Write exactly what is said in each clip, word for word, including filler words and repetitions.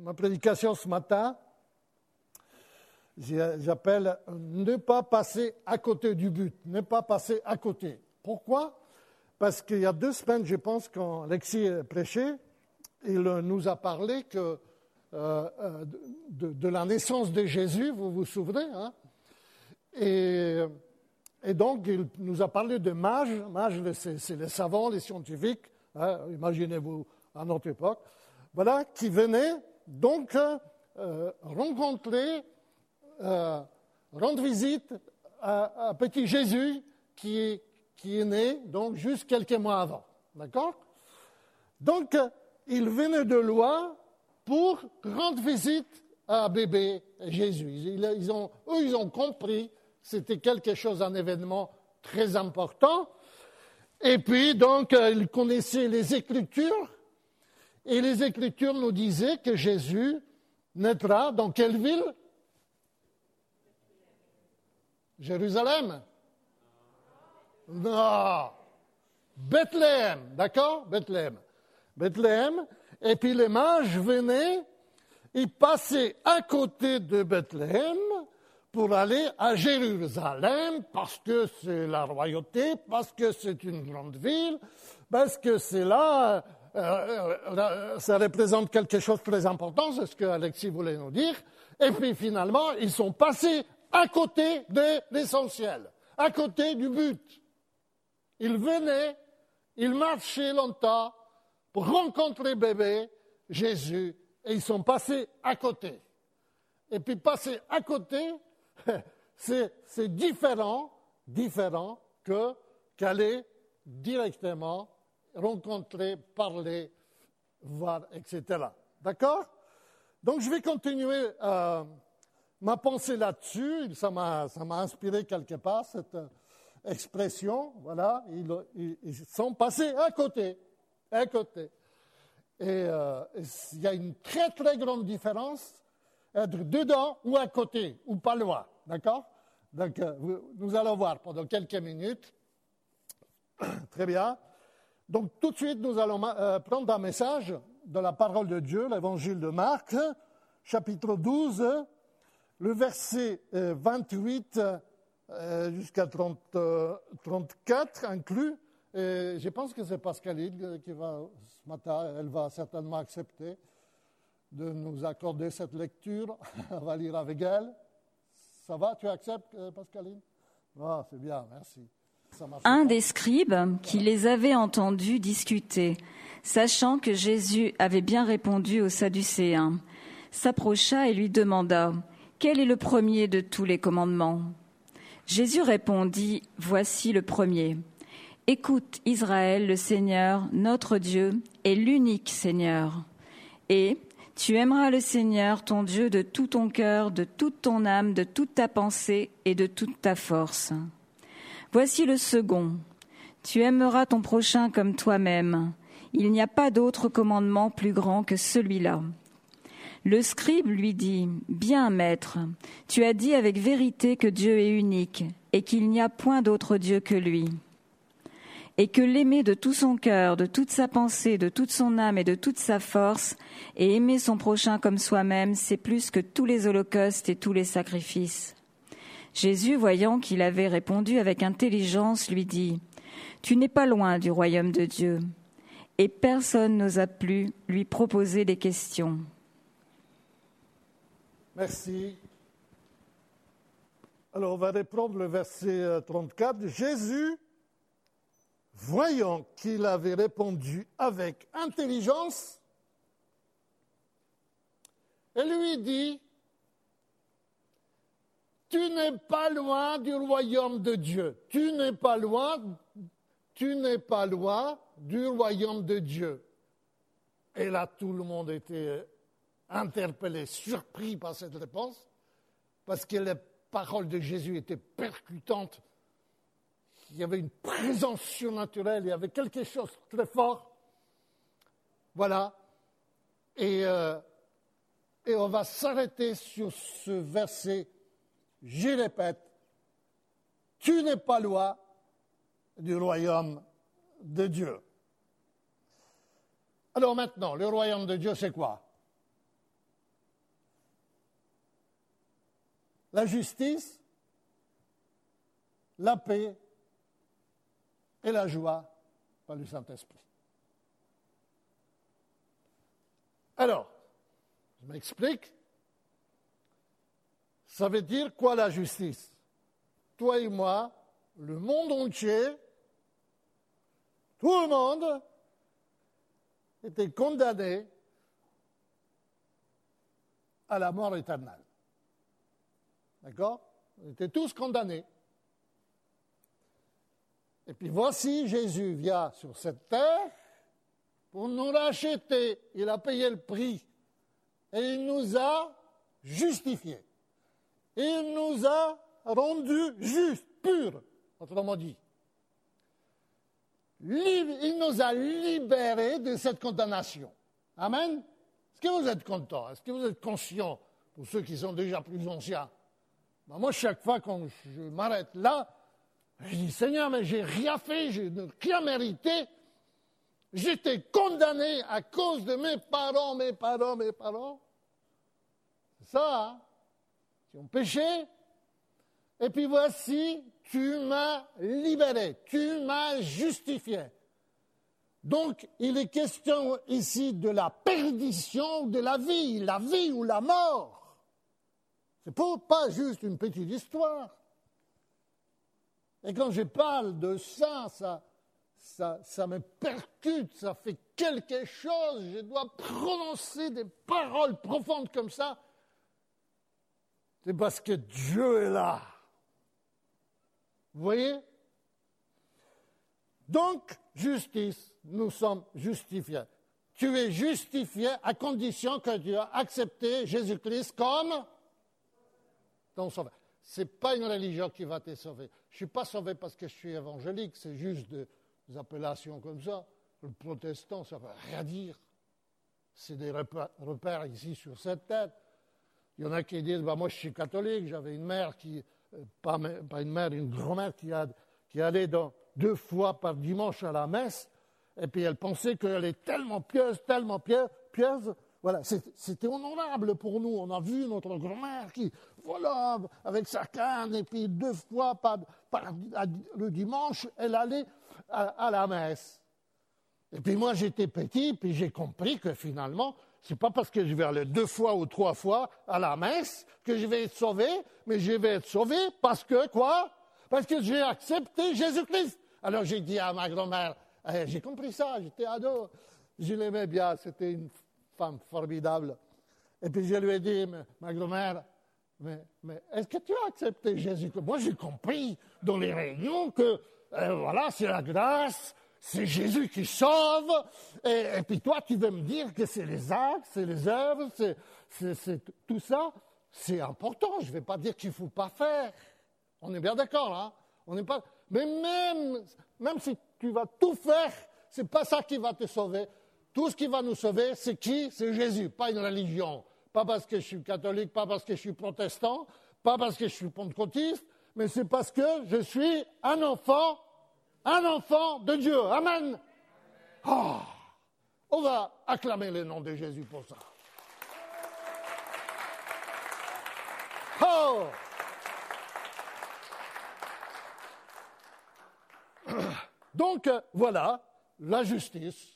ma prédication ce matin, j'appelle « Ne pas passer à côté du but », ne pas passer à côté. Pourquoi ? Parce qu'il y a deux semaines, je pense, quand Alexis prêchait, il nous a parlé que, euh, de, de la naissance de Jésus, vous vous souvenez, hein? Et, et donc, il nous a parlé de mages. Mages, c'est, c'est les savants, les scientifiques, hein, imaginez-vous à notre époque, voilà, qui venaient donc euh, rencontrer, euh, rendre visite à, à petit Jésus qui est, qui est né donc juste quelques mois avant, d'accord ? Donc, ils venaient de loin pour rendre visite à bébé Jésus. Ils, ils ont, eux, ils ont compris que c'était quelque chose, un événement très important. Et puis, donc, ils connaissaient les Écritures. Et les Écritures nous disaient que Jésus naîtra dans quelle ville ? Jérusalem ? Non. Bethléem, d'accord ? Bethléem. Bethléem. Et puis les mages venaient, ils passaient à côté de Bethléem pour aller à Jérusalem parce que c'est la royauté, parce que c'est une grande ville, parce que c'est là... Euh, euh, ça représente quelque chose de très important, c'est ce que Alexis voulait nous dire. Et puis finalement, ils sont passés à côté de l'essentiel, à côté du but. Ils venaient, ils marchaient longtemps pour rencontrer bébé Jésus, et ils sont passés à côté. Et puis passer à côté, c'est, c'est différent, différent que qu'aller directement rencontrer, parler, voir, et cetera. D'accord ? Donc, je vais continuer euh, ma pensée là-dessus. Ça m'a, ça m'a inspiré quelque part, cette euh, expression. Voilà, ils, ils, ils sont passés à côté, à côté. Et euh, il y a une très, très grande différence être dedans ou à côté, ou pas loin. D'accord ? Donc, euh, nous allons voir pendant quelques minutes. Très bien. Donc, tout de suite, nous allons euh, prendre un message de la parole de Dieu, l'évangile de Marc, chapitre douze, le verset euh, vingt-huit euh, jusqu'à trente, euh, trente-quatre inclus. Et je pense que c'est Pascaline qui va, ce matin, elle va certainement accepter de nous accorder cette lecture. On va lire avec elle. Ça va, tu acceptes, Pascaline ? Ah, c'est bien, merci. Un des scribes qui les avait entendus discuter, sachant que Jésus avait bien répondu aux Sadducéens, s'approcha et lui demanda « Quel est le premier de tous les commandements ?» Jésus répondit « Voici le premier. Écoute, Israël, le Seigneur, notre Dieu, est l'unique Seigneur. Et tu aimeras le Seigneur, ton Dieu, de tout ton cœur, de toute ton âme, de toute ta pensée et de toute ta force. Voici le second. Tu aimeras ton prochain comme toi-même. Il n'y a pas d'autre commandement plus grand que celui-là. » Le scribe lui dit, « Bien, maître, tu as dit avec vérité que Dieu est unique et qu'il n'y a point d'autre Dieu que lui. Et que l'aimer de tout son cœur, de toute sa pensée, de toute son âme et de toute sa force, et aimer son prochain comme soi-même, c'est plus que tous les holocaustes et tous les sacrifices. » Jésus, voyant qu'il avait répondu avec intelligence, lui dit « Tu n'es pas loin du royaume de Dieu. » Et personne n'osa plus lui proposer des questions. Merci. Alors, on va reprendre le verset trente-quatre. Jésus, voyant qu'il avait répondu avec intelligence, et lui dit « Tu n'es pas loin du royaume de Dieu. Tu n'es pas loin, tu n'es pas loin du royaume de Dieu. » Et là, tout le monde était interpellé, surpris par cette réponse, parce que les paroles de Jésus étaient percutantes. Il y avait une présence surnaturelle, il y avait quelque chose de très fort. Voilà. Et, euh, et on va s'arrêter sur ce verset. Je répète, tu n'es pas loin du royaume de Dieu. Alors maintenant, le royaume de Dieu, c'est quoi? la justice, la paix et la joie par le Saint-Esprit. Alors, je m'explique. Ça veut dire quoi la justice? Toi et moi, le monde entier, tout le monde était condamné à la mort éternelle. D'accord? On était tous condamnés. Et puis voici, Jésus vient sur cette terre pour nous racheter. Il a payé le prix. Et il nous a justifiés. Il nous a rendus justes, purs, autrement dit. Il nous a libérés de cette condamnation. Amen. Est-ce que vous êtes contents? Est-ce que vous êtes conscients, pour ceux qui sont déjà plus anciens? Ben moi, chaque fois quand je m'arrête là, je dis, Seigneur, mais j'ai rien fait, je n'ai rien mérité. J'étais condamné à cause de mes parents, mes parents, mes parents. C'est ça, hein? Ils ont péché. Et puis voici, tu m'as libéré, tu m'as justifié. Donc, il est question ici de la perdition de la vie, la vie ou la mort. C'est pas juste une petite histoire. Et quand je parle de ça, ça, ça, ça me percute, ça fait quelque chose. Je dois prononcer des paroles profondes comme ça. C'est parce que Dieu est là. Vous voyez? Donc, justice, nous sommes justifiés. Tu es justifié à condition que tu as accepté Jésus-Christ comme ton sauveur. Ce n'est pas une religion qui va te sauver. Je ne suis pas sauvé parce que je suis évangélique, c'est juste des, des appellations comme ça. Le protestant, ça ne veut rien dire. C'est des repères, repères ici sur cette tête. Il y en a qui disent, bah, moi je suis catholique, j'avais une mère qui, euh, pas, pas une mère, une grand-mère qui, a, qui allait dans, deux fois par dimanche à la messe, et puis elle pensait qu'elle est tellement pieuse, tellement pieuse, pieuse. Voilà, c'était honorable pour nous. On a vu notre grand-mère qui, voilà, avec sa canne, et puis deux fois par, par le dimanche, elle allait à, à la messe. Et puis moi j'étais petit, puis j'ai compris que finalement, c'est pas parce que je vais aller deux fois ou trois fois à la messe que je vais être sauvé, mais je vais être sauvé parce que quoi? Parce que j'ai accepté Jésus-Christ. Alors j'ai dit à ma grand-mère, eh, j'ai compris ça, j'étais ado, je l'aimais bien, c'était une femme formidable. Et puis je lui ai dit, ma grand-mère, mais, mais est-ce que tu as accepté Jésus-Christ? Moi j'ai compris dans les réunions que, euh, voilà, c'est la grâce, c'est Jésus qui sauve, et, et puis toi, tu veux me dire que c'est les actes, c'est les œuvres, c'est tout ça. C'est important, je ne vais pas dire qu'il ne faut pas faire. On est bien d'accord, hein? On n'est pas... Mais même, même si tu vas tout faire, ce n'est pas ça qui va te sauver. Tout ce qui va nous sauver, c'est qui? C'est Jésus, pas une religion. Pas parce que je suis catholique, pas parce que je suis protestant, pas parce que je suis pentecôtiste, mais c'est parce que je suis un enfant Un enfant de Dieu. Amen. Oh, on va acclamer le nom de Jésus pour ça. Oh. Donc, voilà, la justice.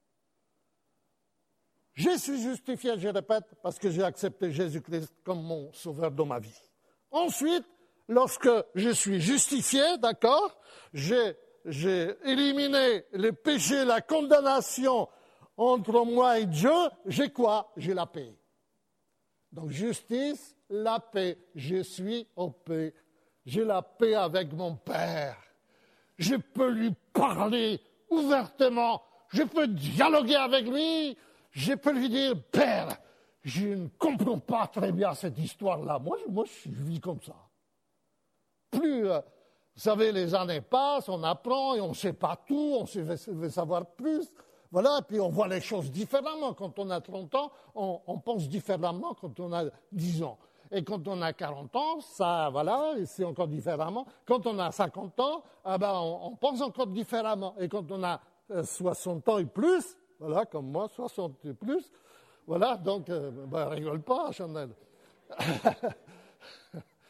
Je suis justifié, je répète, parce que j'ai accepté Jésus-Christ comme mon sauveur dans ma vie. Ensuite, lorsque je suis justifié, d'accord, j'ai J'ai éliminé le péché, la condamnation entre moi et Dieu, j'ai quoi? J'ai la paix. Donc justice, la paix. Je suis en paix. J'ai la paix avec mon Père. Je peux lui parler ouvertement. Je peux dialoguer avec lui. Je peux lui dire, Père, je ne comprends pas très bien cette histoire-là. Moi, moi, je vis comme ça. Plus... Euh, Vous savez, les années passent, on apprend et on ne sait pas tout, on veut savoir plus. Voilà, et puis on voit les choses différemment. Quand on a trente ans, on, on pense différemment quand on a dix ans. Et quand on a quarante ans, ça, voilà, c'est encore différemment. Quand on a cinquante ans, ah ben, on, on pense encore différemment. Et quand on a euh, soixante ans et plus, voilà, comme moi, soixante et plus, voilà, donc, euh, ben, rigole pas, Chanel.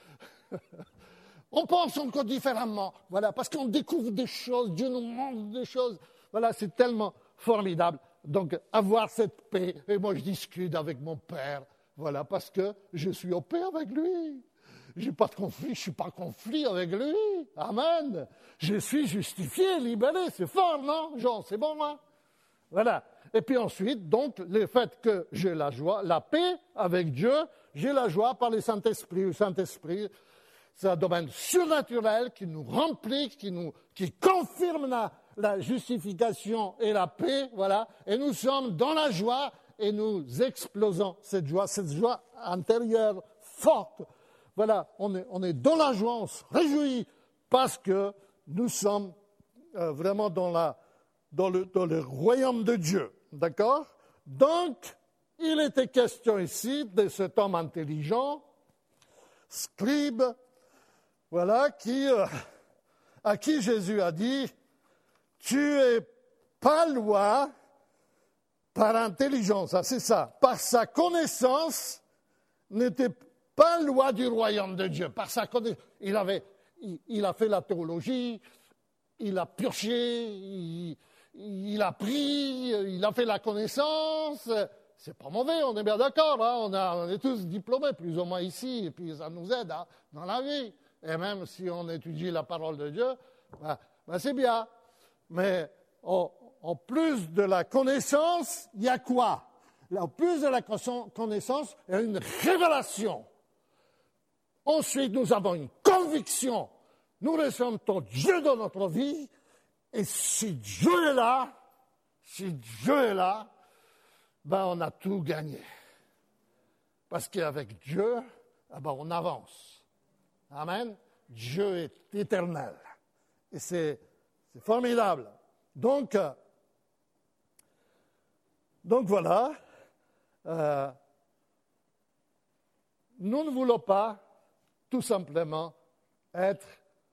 On pense encore différemment, voilà, parce qu'on découvre des choses, Dieu nous montre des choses. Voilà, c'est tellement formidable. Donc, avoir cette paix, et moi je discute avec mon Père, voilà, parce que je suis en paix avec lui. Je n'ai pas de conflit, je ne suis pas en conflit avec lui. Amen. Je suis justifié, libéré, c'est fort, non, Jean, c'est bon, hein? Voilà. Et puis ensuite, donc, le fait que j'ai la joie, la paix avec Dieu, j'ai la joie par le Saint-Esprit. Le Saint-Esprit, c'est un domaine surnaturel qui nous remplit, qui nous, qui confirme la, la justification et la paix, voilà. Et nous sommes dans la joie et nous explosons cette joie, cette joie intérieure forte. Voilà, on est, on est dans la joie, on se réjouit parce que nous sommes euh, vraiment dans, la, dans, le, dans le royaume de Dieu. D'accord? Donc, il était question ici de cet homme intelligent, scribe, voilà, qui, euh, à qui Jésus a dit, tu es pas loi par intelligence, ah, c'est ça, par sa connaissance, n'était pas loi du royaume de Dieu, par sa connaissance. Il, avait, il, il a fait la théologie, il a purgé, il, il a pris, il a fait la connaissance. C'est pas mauvais, on est bien d'accord, hein, on, a, on est tous diplômés plus ou moins ici, et puis ça nous aide hein, dans la vie. Et même si on étudie la parole de Dieu, ben, ben c'est bien. Mais en, en plus de la connaissance, il y a quoi? En plus de la connaissance, il y a une révélation. Ensuite, nous avons une conviction. Nous ressentons Dieu dans notre vie. Et si Dieu est là, si Dieu est là, ben on a tout gagné. Parce qu'avec Dieu, ben on avance. Amen. Dieu est éternel. Et c'est, c'est formidable. Donc, euh, donc voilà. Euh, nous ne voulons pas tout simplement être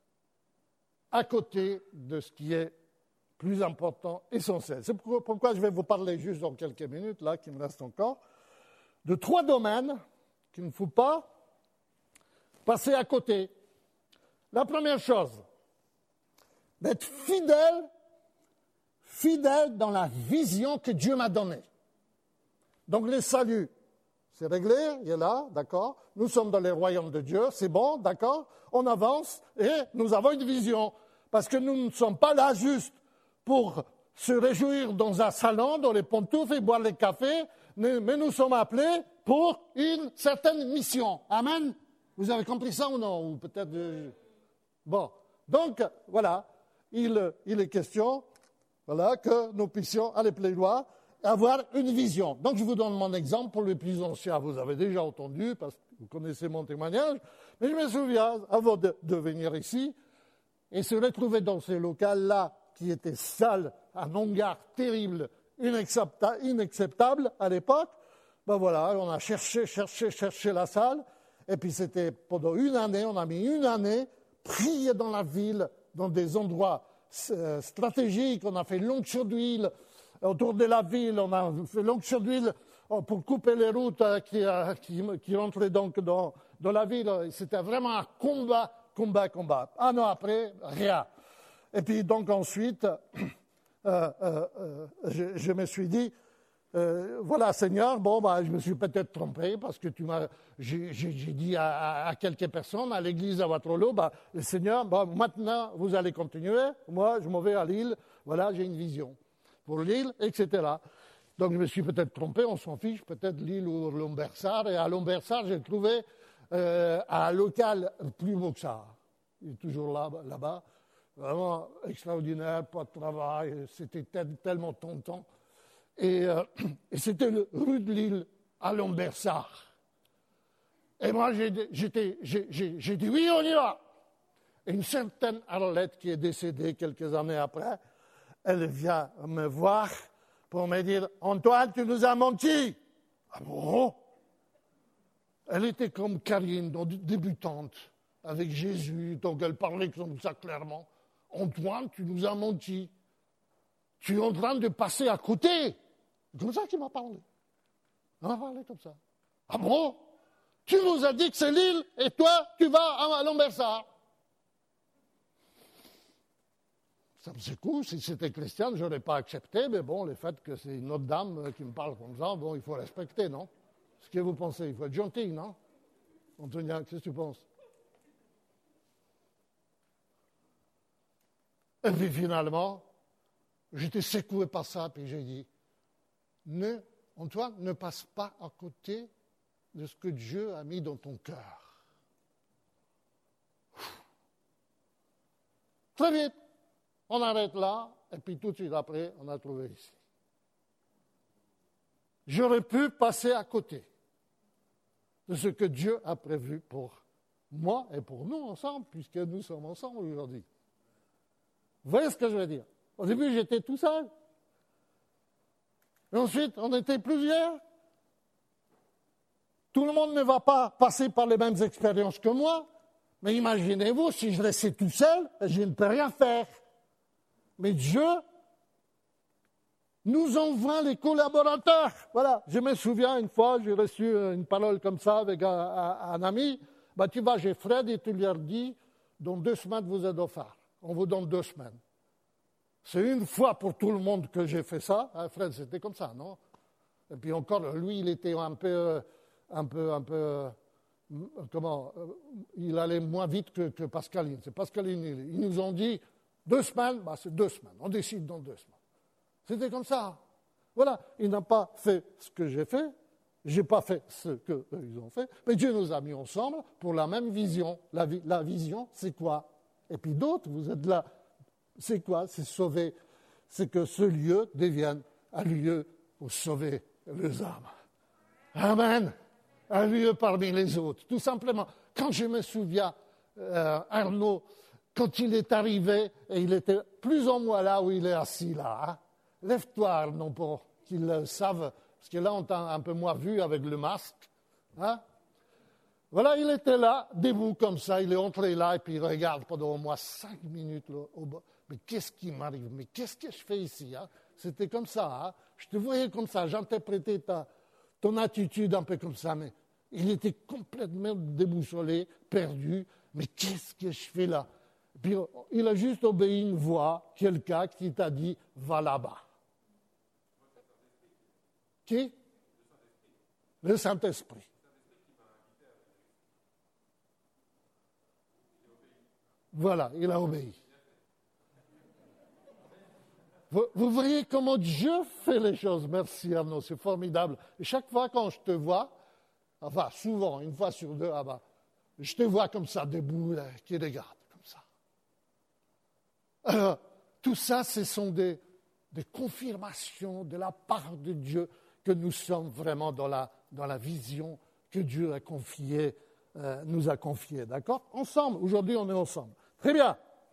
à côté de ce qui est plus important, essentiel. C'est pourquoi je vais vous parler juste dans quelques minutes, là, qui me reste encore, de trois domaines qu'il ne faut pas passer à côté. La première chose, d'être fidèle, fidèle dans la vision que Dieu m'a donnée. Donc le salut, c'est réglé, il est là, d'accord. Nous sommes dans le royaume de Dieu, c'est bon, d'accord. On avance et nous avons une vision. Parce que nous ne sommes pas là juste pour se réjouir dans un salon, dans les pantoufles et boire les cafés, mais nous sommes appelés pour une certaine mission. Amen. Vous avez compris ça ou non? Ou peut-être... Euh... Bon. Donc, voilà. Il, il est question, voilà, que nous puissions, aller plaidoyer, avoir une vision. Donc, je vous donne mon exemple pour les plus anciens. Vous avez déjà entendu, parce que vous connaissez mon témoignage. Mais je me souviens, avant de, de venir ici, et se retrouver dans ce local-là, qui était sale, un hangar terrible, inacceptable, inacceptable à l'époque, ben voilà, on a cherché, cherché, cherché la salle, et puis c'était pendant une année, on a mis une année, prier dans la ville, dans des endroits euh, stratégiques, on a fait l'onction d'huile, autour de la ville, on a fait l'onction d'huile pour couper les routes qui, qui, qui rentraient donc dans, dans la ville. C'était vraiment un combat, combat, combat. Un an après, rien. Et puis donc ensuite, euh, euh, euh, je, je me suis dit, euh, voilà Seigneur, bon, bah, je me suis peut-être trompé parce que tu m'as, j'ai, j'ai, j'ai dit à, à, à quelques personnes à l'église à Waterloo, bah, le Seigneur, bah, maintenant vous allez continuer, moi je m'en vais à Lille, voilà, j'ai une vision pour Lille, et cetera. Donc je me suis peut-être trompé, on s'en fiche, peut-être Lille ou Lambersart. Et à Lambersart, j'ai trouvé euh, un local plus beau que ça. Il est toujours là, là-bas. Vraiment extraordinaire, pas de travail, c'était tellement tentant. Et, euh, et c'était le rue de Lille, à Lambersart. Et moi, j'ai, j'étais, j'ai, j'ai, j'ai dit oui, on y va. Et une certaine Arlette qui est décédée quelques années après, elle vient me voir pour me dire « Antoine, tu nous as menti !» Ah bon? Elle était comme Karine, débutante, avec Jésus, donc elle parlait comme ça clairement. « Antoine, tu nous as menti. Tu es en train de passer à côté. » C'est comme ça qu'il m'a parlé. Il m'a parlé comme ça. « Ah bon? Tu nous as dit que c'est l'île et toi, tu vas à Lambersart. Ça me secoue. Si c'était chrétien, je n'aurais pas accepté. Mais bon, le fait que c'est une autre dame qui me parle comme ça, bon, il faut respecter, non? Ce que vous pensez, il faut être gentil, non? Antonia, qu'est-ce que tu penses? Et puis finalement, j'étais secoué par ça, puis j'ai dit, ne, Antoine, ne passe pas à côté de ce que Dieu a mis dans ton cœur. Très vite, on arrête là, et puis tout de suite après, on a trouvé ici. J'aurais pu passer à côté de ce que Dieu a prévu pour moi et pour nous ensemble, puisque nous sommes ensemble aujourd'hui. Vous voyez ce que je veux dire? Au début, j'étais tout seul. Et ensuite, on était plusieurs. Tout le monde ne va pas passer par les mêmes expériences que moi. Mais imaginez-vous, si je restais tout seul, je ne peux rien faire. Mais Dieu nous envoie les collaborateurs. Voilà, je me souviens une fois, j'ai reçu une parole comme ça avec un, un, un ami. Bah, tu vas chez Fred et tu lui as dit, dans deux semaines, vous êtes au phare. On vous donne deux semaines. C'est une fois pour tout le monde que j'ai fait ça. Hein, Fred, c'était comme ça, non? Et puis encore, lui, il était un peu, un peu, un peu, comment, il allait moins vite que, que Pascaline. C'est Pascaline, ils nous ont dit, deux semaines, bah, c'est deux semaines. On décide dans deux semaines. C'était comme ça. Voilà, il n'a pas fait ce que j'ai fait. Je n'ai pas fait ce qu'eux, ils ont fait. Mais Dieu nous a mis ensemble pour la même vision. La, vi- la vision, c'est quoi? Et puis d'autres, vous êtes là. C'est quoi? C'est sauver. C'est que ce lieu devienne un lieu pour sauver les âmes. Amen. Un lieu parmi les autres. Tout simplement. Quand je me souviens, euh, Arnaud, quand il est arrivé, et il était plus ou moins là où il est assis là. Hein? Lève-toi, Arnaud, pour qu'ils le savent. Parce que là, on t'a un peu moins vu avec le masque. Hein? Voilà, il était là, debout comme ça, il est entré là, et puis il regarde pendant au moins cinq minutes là, au bas. Mais qu'est-ce qui m'arrive? Mais qu'est-ce que je fais ici? Hein? C'était comme ça, hein? Je te voyais comme ça, j'interprétais ta, ton attitude un peu comme ça, mais il était complètement déboussolé, perdu. Mais qu'est-ce que je fais là? Puis il a juste obéi une voix, quelqu'un qui t'a dit, va là-bas. Qui? Le Saint-Esprit. Voilà, il a obéi. Vous, vous voyez comment Dieu fait les choses. Merci Arnaud, c'est formidable. Et chaque fois quand je te vois, enfin souvent, une fois sur deux, ah bah, je te vois comme ça, debout, là, qui regarde, comme ça. Alors, tout ça, ce sont des, des confirmations de la part de Dieu que nous sommes vraiment dans la, dans la vision que Dieu a confiée, euh, nous a confiée, d'accord? Ensemble, aujourd'hui on est ensemble. Très bien.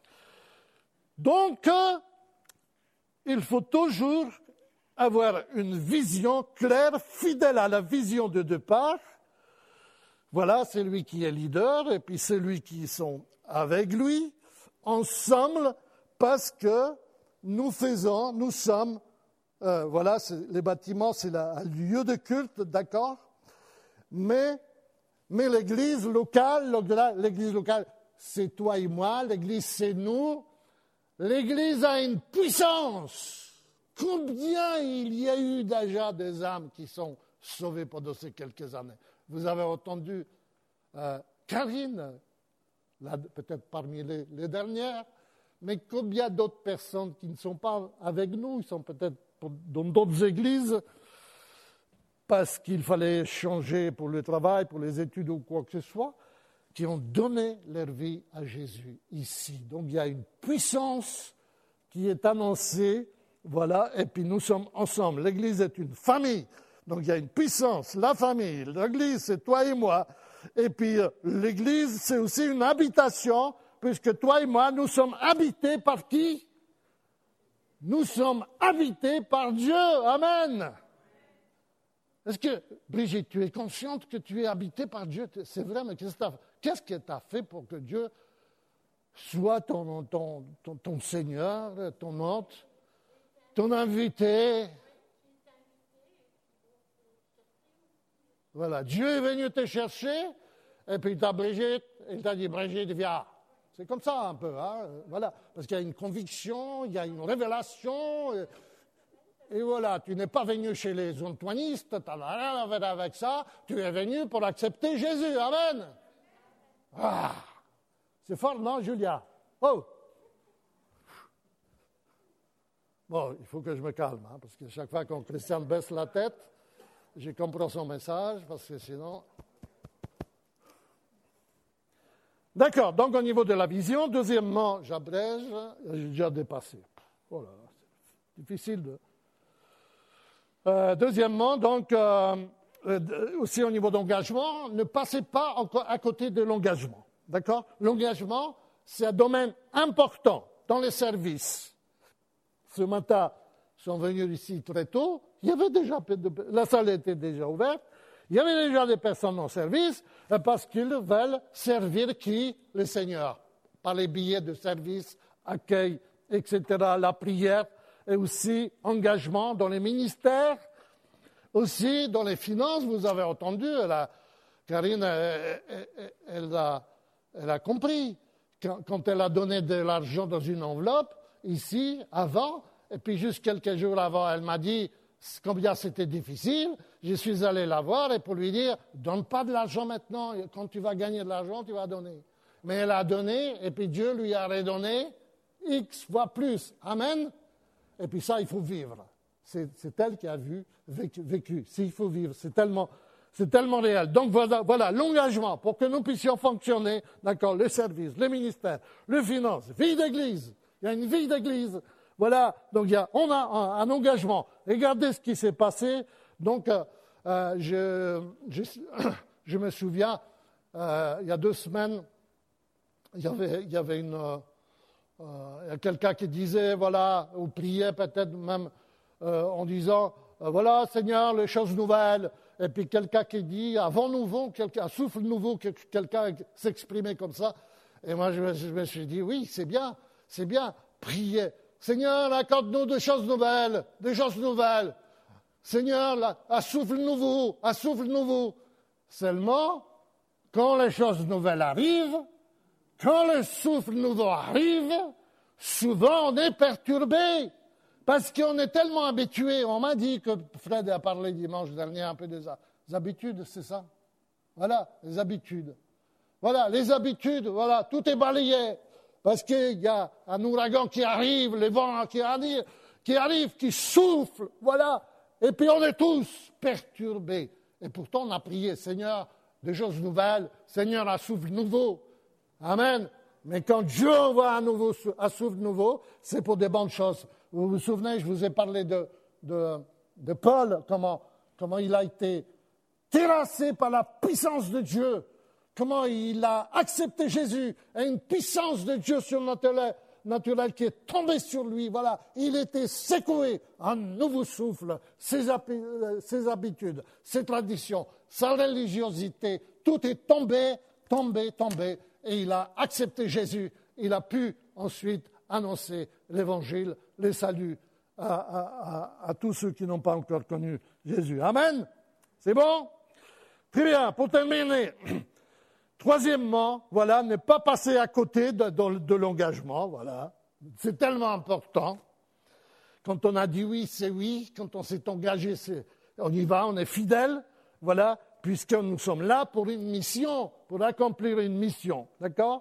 Donc, euh, il faut toujours avoir une vision claire, fidèle à la vision de départ. Voilà, c'est lui qui est leader, et puis c'est lui qui sont avec lui, ensemble, parce que nous faisons, nous sommes, euh, voilà, les bâtiments, c'est un lieu de culte, d'accord, mais, mais l'église locale, l'église locale, c'est toi et moi, l'église, c'est nous. L'église a une puissance. Combien il y a eu déjà des âmes qui sont sauvées pendant ces quelques années? Vous avez entendu euh, Karine, là, peut-être parmi les, les dernières, mais combien d'autres personnes qui ne sont pas avec nous, ils sont peut-être dans d'autres églises, parce qu'il fallait changer pour le travail, pour les études ou quoi que ce soit, qui ont donné leur vie à Jésus ici. Donc il y a une puissance qui est annoncée, voilà, et puis nous sommes ensemble. L'Église est une famille, donc il y a une puissance, la famille, l'Église c'est toi et moi, et puis l'Église c'est aussi une habitation, puisque toi et moi nous sommes habités par qui? Nous sommes habités par Dieu, amen. Est-ce que, Brigitte, tu es consciente que tu es habitée par Dieu? C'est vrai, mais qu'est-ce que tu as fait? Qu'est-ce que tu as fait pour que Dieu soit ton, ton, ton, ton Seigneur, ton hôte, ton invité? Voilà, Dieu est venu te chercher, et puis t'as Brigitte, il t'a dit, Brigitte, viens. C'est comme ça un peu, hein, voilà, parce qu'il y a une conviction, il y a une révélation, et, et voilà, tu n'es pas venu chez les antoinistes, tu n'as rien à faire avec ça, tu es venu pour accepter Jésus, amen. Ah, c'est fort, non, Julia? Oh! Bon, il faut que je me calme, hein, parce que chaque fois qu'un chrétien baisse la tête, j'ai compris son message, parce que sinon... D'accord, donc au niveau de la vision, deuxièmement, j'abrège, j'ai déjà dépassé. Oh là là, c'est difficile de... Euh, deuxièmement, donc, euh, euh, aussi au niveau d'engagement, ne passez pas encore à côté de l'engagement. D'accord? L'engagement, c'est un domaine important dans les services. Ce matin, ils sont venus ici très tôt, il y avait déjà, la salle était déjà ouverte, il y avait déjà des personnes en service parce qu'ils veulent servir qui? Le Seigneur. Par les billets de service, accueil, et cetera, la prière, et aussi engagement dans les ministères, aussi dans les finances. Vous avez entendu, elle a, Karine, elle, elle, elle, a, elle a compris. Quand, quand elle a donné de l'argent dans une enveloppe, ici, avant, et puis juste quelques jours avant, elle m'a dit combien c'était difficile. Je suis allé la voir et pour lui dire, donne pas de l'argent maintenant, quand tu vas gagner de l'argent, tu vas donner. Mais elle a donné, et puis Dieu lui a redonné X fois plus. Amen. Et puis ça, il faut vivre. C'est, c'est elle qui a vu, vécu. vécu. S'il faut vivre, c'est tellement, c'est tellement réel. Donc voilà, voilà, l'engagement pour que nous puissions fonctionner, d'accord, le service, le ministère, le finance, vie d'église. Il y a une vie d'église. Voilà, donc il y a, on a un, un engagement. Regardez ce qui s'est passé. Donc, euh, euh, je, je, je me souviens, euh, il y a deux semaines, il y avait, il y avait une, euh, il y a quelqu'un qui disait, voilà, ou priait peut-être même euh, en disant, euh, voilà, Seigneur, les choses nouvelles. Et puis quelqu'un qui dit, un vent nouveau, quelqu'un, un souffle nouveau, quelqu'un s'exprimait comme ça. Et moi, je me, je me suis dit, oui, c'est bien, c'est bien, prier. Seigneur, accorde-nous des choses nouvelles, des choses nouvelles. Seigneur, là, un souffle nouveau, un souffle nouveau. Seulement, quand les choses nouvelles arrivent, quand le souffle nouveau arrive, souvent on est perturbé. Parce qu'on est tellement habitué. On m'a dit que Fred a parlé dimanche dernier un peu des habitudes, c'est ça? Voilà, les habitudes. Voilà, les habitudes, voilà, tout est balayé. Parce qu'il y a un ouragan qui arrive, les vents qui arrivent, qui arrivent, qui soufflent, voilà. Et puis on est tous perturbés. Et pourtant on a prié, Seigneur, des choses nouvelles, Seigneur, un souffle nouveau. Amen. Mais quand Dieu envoie un, nouveau, un souffle nouveau, c'est pour des bonnes choses. Vous vous souvenez, je vous ai parlé de, de, de Paul, comment, comment il a été terrassé par la puissance de Dieu, comment il a accepté Jésus, et une puissance de Dieu surnaturelle naturelle qui est tombée sur lui. Voilà, il était secoué, un nouveau souffle, ses, ses habitudes, ses traditions, sa religiosité, tout est tombé, tombé, tombé, et il a accepté Jésus. Il a pu ensuite annoncer l'évangile, les saluts à, à, à, à tous ceux qui n'ont pas encore connu Jésus. Amen. C'est bon? Très bien, pour terminer. Troisièmement, voilà, ne pas passer à côté de, de, de l'engagement, voilà. C'est tellement important. Quand on a dit oui, c'est oui. Quand on s'est engagé, c'est, on y va, on est fidèle, voilà, puisque nous sommes là pour une mission, pour accomplir une mission, d'accord?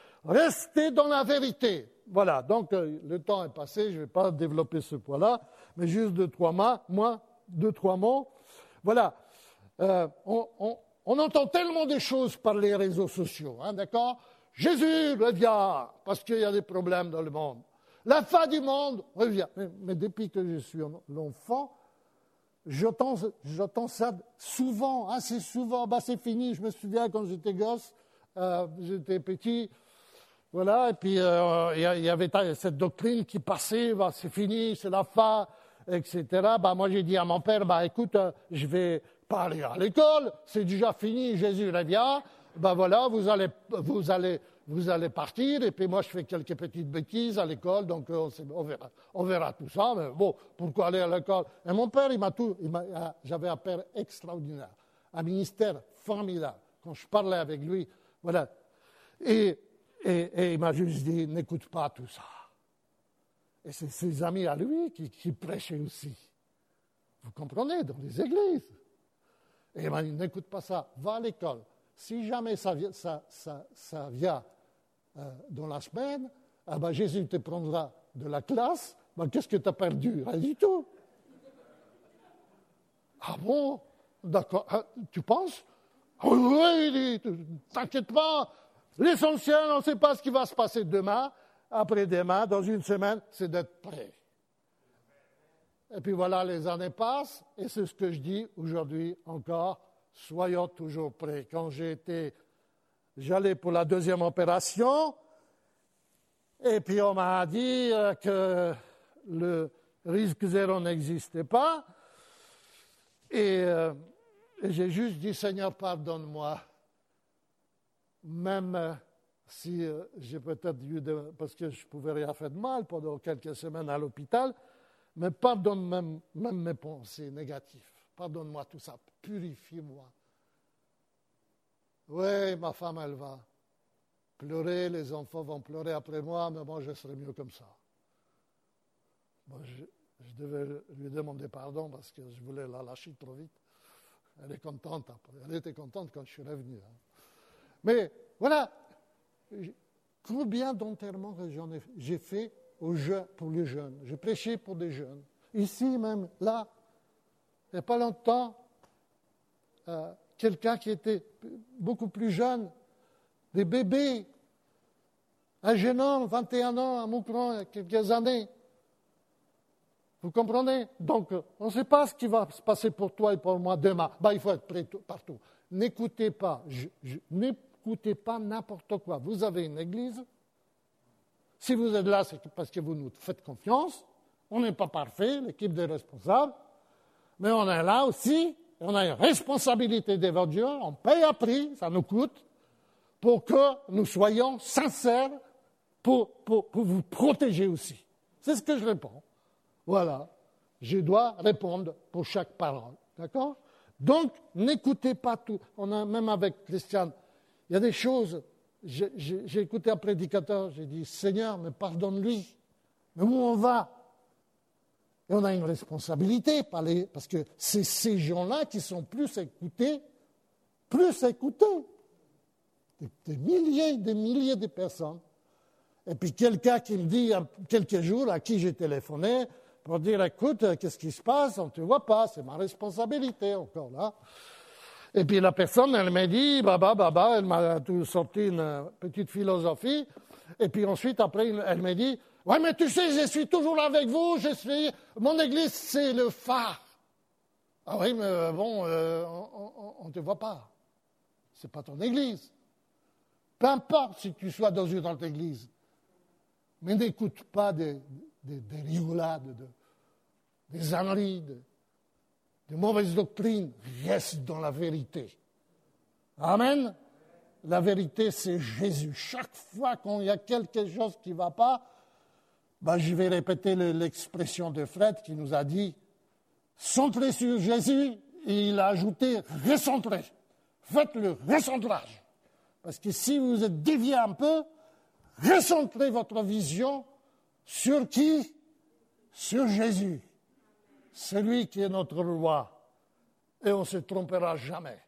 Restez dans la vérité. Voilà, donc euh, le temps est passé, je ne vais pas développer ce point-là, mais juste deux, trois mots, moi, deux, trois mots. Voilà, euh, on, on, on entend tellement de choses par les réseaux sociaux, hein, d'accord? Jésus revient, parce qu'il y a des problèmes dans le monde. La fin du monde revient. Mais, mais depuis que je suis l'enfant, j'entends, j'entends ça souvent, assez souvent. Bah, c'est fini, je me souviens quand j'étais gosse, euh, j'étais petit. Voilà, et puis euh, il y, y avait cette doctrine qui passait, bah, c'est fini, c'est la fin, et cetera. Bah, moi, j'ai dit à mon père, bah, écoute, euh, je vais pas aller à l'école, c'est déjà fini, Jésus revient. Bah, voilà, vous allez, vous, allez, vous allez partir, et puis moi, je fais quelques petites bêtises à l'école, donc euh, on, verra, on verra tout ça. Mais bon, pourquoi aller à l'école? Et mon père, il m'a tout, il m'a, j'avais un père extraordinaire. un ministère formidable. Quand je parlais avec lui, voilà. Et, et, et il m'a juste dit, n'écoute pas tout ça. Et c'est ses amis à lui qui, qui prêchaient aussi. Vous comprenez, dans les églises. Et il m'a dit, n'écoute pas ça, va à l'école. Si jamais ça, ça, ça, ça vient euh, dans la semaine, ah ben Jésus te prendra de la classe, ben qu'est-ce que tu as perdu? Rien du tout. Ah bon? D'accord. Ah, tu penses? Oui, t'inquiète pas. L'essentiel, on ne sait pas ce qui va se passer demain, après-demain, dans une semaine, c'est d'être prêt. Et puis voilà, les années passent, et c'est ce que je dis aujourd'hui encore, soyons toujours prêts. Quand j'ai été, j'allais pour la deuxième opération, et puis on m'a dit que le risque zéro n'existait pas, et, euh, et j'ai juste dit, Seigneur, pardonne-moi, même euh, si euh, j'ai peut-être eu, de, parce que je ne pouvais rien faire de mal pendant quelques semaines à l'hôpital, mais pardonne même, même mes pensées négatives. Pardonne-moi tout ça, purifie-moi. Oui, ma femme, elle va pleurer, les enfants vont pleurer après moi, mais moi, je serai mieux comme ça. Bon, je, je devais lui demander pardon parce que je voulais la lâcher trop vite. Elle est contente après. Elle était contente quand je suis revenu. Hein. Mais voilà, combien d'enterrements que j'en ai, j'ai fait aux jeunes, pour les jeunes. J'ai prêché pour des jeunes. Ici même, là, il n'y a pas longtemps, euh, quelqu'un qui était beaucoup plus jeune, des bébés, un jeune homme, vingt et un ans, à Moucron, il y a quelques années. Vous comprenez? Donc, on ne sait pas ce qui va se passer pour toi et pour moi demain. Ben, il faut être prêt partout. N'écoutez pas, je, je, n'écoutez pas n'importe quoi. Vous avez une église. Si vous êtes là, c'est parce que vous nous faites confiance. On n'est pas parfait, l'équipe des responsables. Mais on est là aussi. On a une responsabilité devant Dieu. On paye un prix, ça nous coûte, pour que nous soyons sincères, pour, pour, pour vous protéger aussi. C'est ce que je réponds. Voilà. Je dois répondre pour chaque parole. D'accord? Donc, n'écoutez pas tout. On a, même avec Christiane, il y a des choses. J'ai, j'ai, j'ai écouté un prédicateur, j'ai dit, Seigneur, mais pardonne-lui. Mais où on va? Et on a une responsabilité, parce que c'est ces gens-là qui sont plus écoutés, plus écoutés. Des, des milliers, des milliers de personnes. Et puis quelqu'un qui me dit, il y a quelques jours, à qui j'ai téléphoné, pour dire, écoute, qu'est-ce qui se passe? On ne te voit pas, c'est ma responsabilité encore là. Et puis la personne, elle m'a dit, baba, baba, elle m'a tout sorti une petite philosophie. Et puis ensuite, après, elle m'a dit, ouais, mais tu sais, je suis toujours avec vous, je suis, mon église, c'est le phare. Ah oui, mais bon, euh, on ne te voit pas. C'est pas ton église. Peu importe si tu sois dans une autre église. Mais n'écoute pas des, des, des rigolades, de, des âneries, de, de mauvaises doctrines. Reste dans la vérité. Amen. La vérité, c'est Jésus. Chaque fois qu'il y a quelque chose qui ne va pas, ben, je vais répéter le, l'expression de Fred qui nous a dit « Centrez sur Jésus » et il a ajouté « Recentrez ». Faites le recentrage. Parce que si vous êtes dévié un peu, recentrez votre vision sur qui? Sur Jésus. Celui qui est notre roi. Et on ne se trompera jamais.